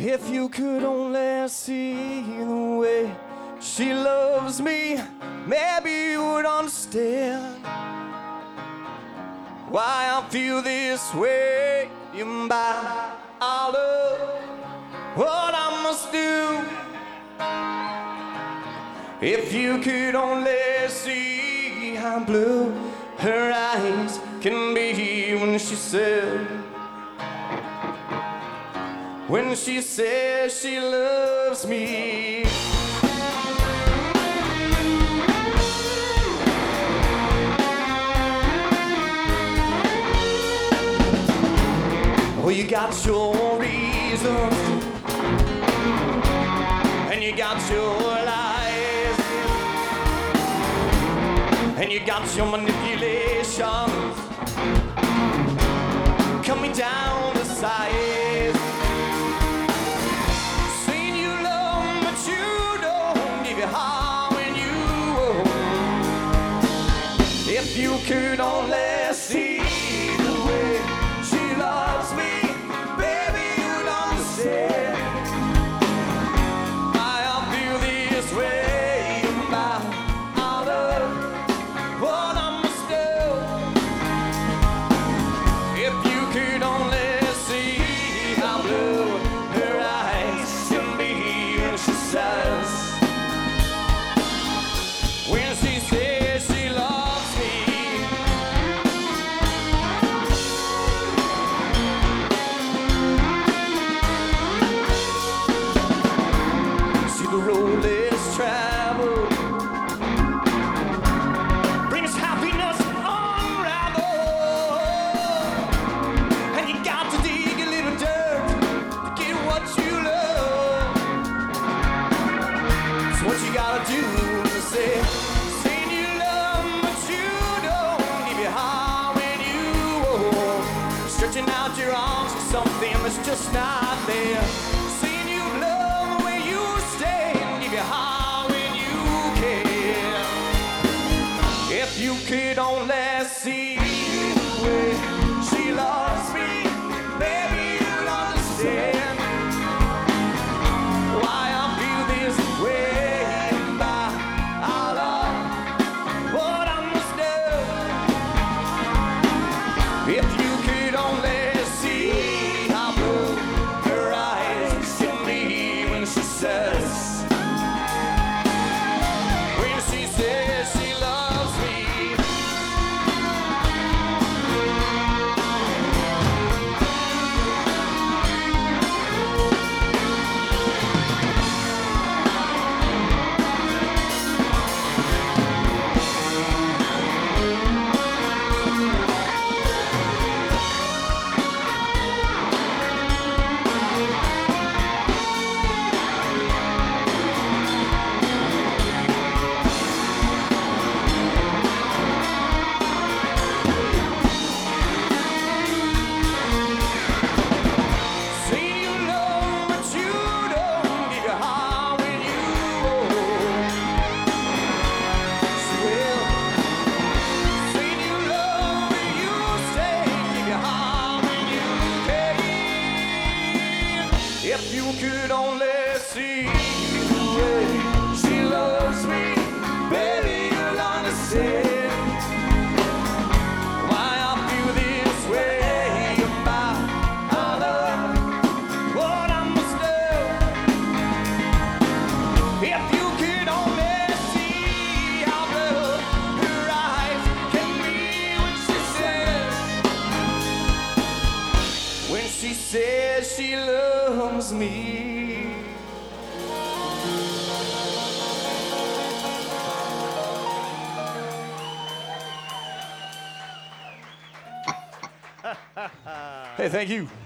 If you could only see the way she loves me, maybe you would understand why I feel this way. You buy all of what I must do. If you could only see how blue her eyes can be when she says she loves me. Well, you got your reasons and you got your lies and you got your manipulations coming down to size. Saying you love but you don't give your heart when you won't. If you could only see the way she loves me, baby, you'd understand why I feel this way about all of what I must do. If you could only see how blue her eyes can be when she says she loves me. See the road less traveled brings happiness unraveled, and you got to dig a little dirt to get what you love. So what you gotta do is saying you love but you don't give your heart when you won't. Stretching out your arms for something that's just not there. Saying you love where you stand, give your heart when you can. If you could only see the way she loves me, baby, you'd understand why I feel this way about all of what I must do. If you could only see how blue her eyes can be when she says she loves me. Saying you love but you don't give your heart when you won't. She will. Saying you love when you stay, give your heart when you can. If you could only see the way she loves me, baby, you'll understand why I feel this way about all of what I must do. If you could only see how blue her eyes can be when she says she loves me. Hey, thank you.